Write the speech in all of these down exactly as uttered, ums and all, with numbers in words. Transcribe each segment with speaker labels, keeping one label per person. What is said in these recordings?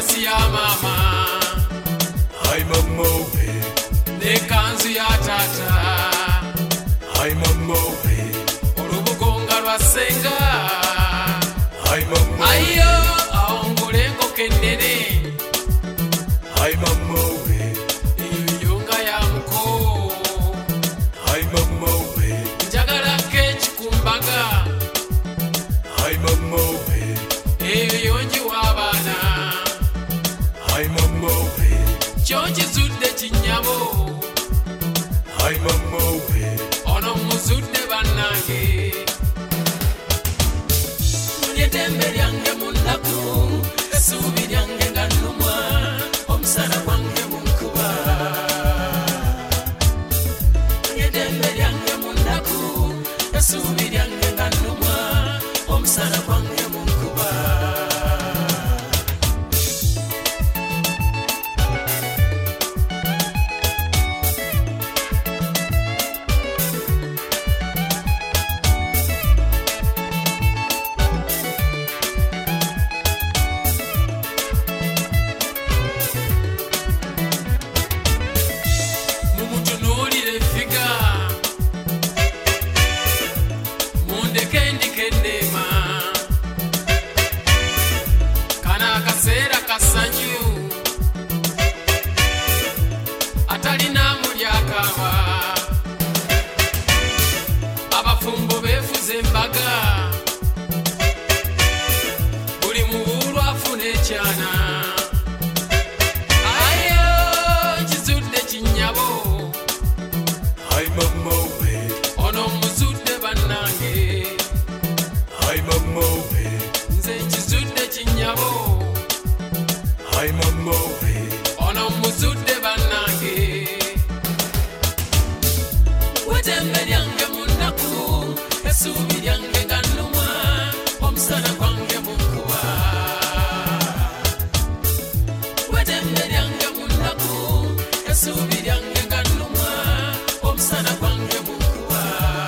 Speaker 1: egomasi ya mama
Speaker 2: Hai mama we
Speaker 1: ne kanzu ya tata
Speaker 2: Hai mama we
Speaker 1: olubugonga lwa senga
Speaker 2: Hai mama
Speaker 1: ayo aongole ngokenene
Speaker 2: Hai mama we
Speaker 1: yunga ya muko
Speaker 2: Hai mama we
Speaker 1: njagala kechi kumbaga
Speaker 2: Hai mama we
Speaker 1: eyonji wabana
Speaker 2: Hai mama we
Speaker 1: chonji zudde chinyabo
Speaker 2: Hai mama we
Speaker 1: ono muzudde bannange munyetembe lyange munnaku essuubi lyange nga nnumwa omusana gwange munkuba munyetembe lyange munnaku essuubi lyange nga nnumwa omusana gwange munkuba mumutunuulire figa mundeke ndikeneema kana akaseera kasanyu atalina mulyakaba abafumbo beefuza embaga buli muwulu afuna ekyana ayo kizudde kinyabo
Speaker 2: Hai mama we
Speaker 1: ono muzudde bannange
Speaker 2: Hai mama we
Speaker 1: nze kizudde kinyabo
Speaker 2: Hai mama we
Speaker 1: ono muzudde bannange wetembe lyange munnaku essuubi lyange nga nnumwa omusana gwange munkuba wetembe lyange munnaku essuubi lyange nga nnumwa omusana gwange munkuba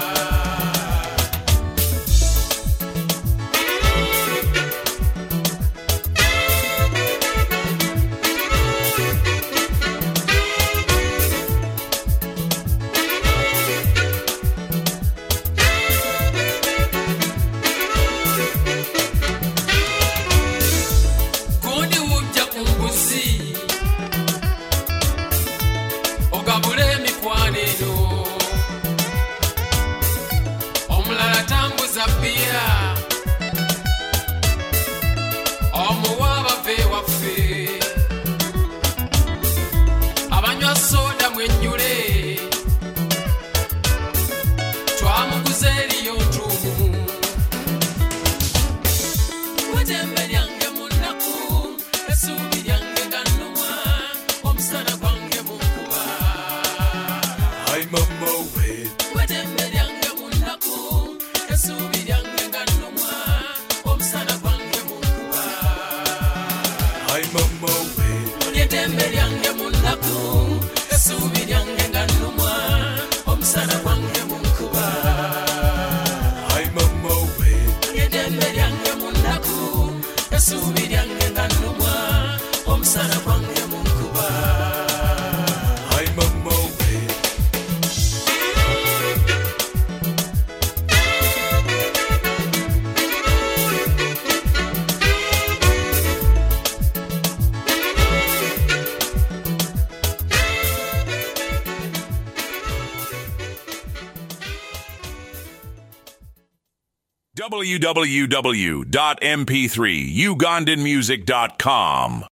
Speaker 1: gundi wujja ku mbuzi ogabule emikwano eno omulala tambuza bbiya omuwa abava ewaffe abanywa soda mwennyule twamuguza eriyo ntuumu wetembe lyange munnaku essuubi lyange nga nnumwa omusana gwange munkuba
Speaker 2: Hai mama we
Speaker 1: wetembe lyange munnaku essuubi lyange nga nnumwa omusana gwange munkuba
Speaker 2: Hai mama we
Speaker 1: munyetembe lyange munnaku essuubi lyange nga nnumwa omusana gwange munkuba
Speaker 2: Hai mama we
Speaker 1: munyetembe lyange munnaku essuubi lyange nga nnumwa omusana gwange munkuba
Speaker 2: Hai mama we w w w dot m p three ugandan music dot com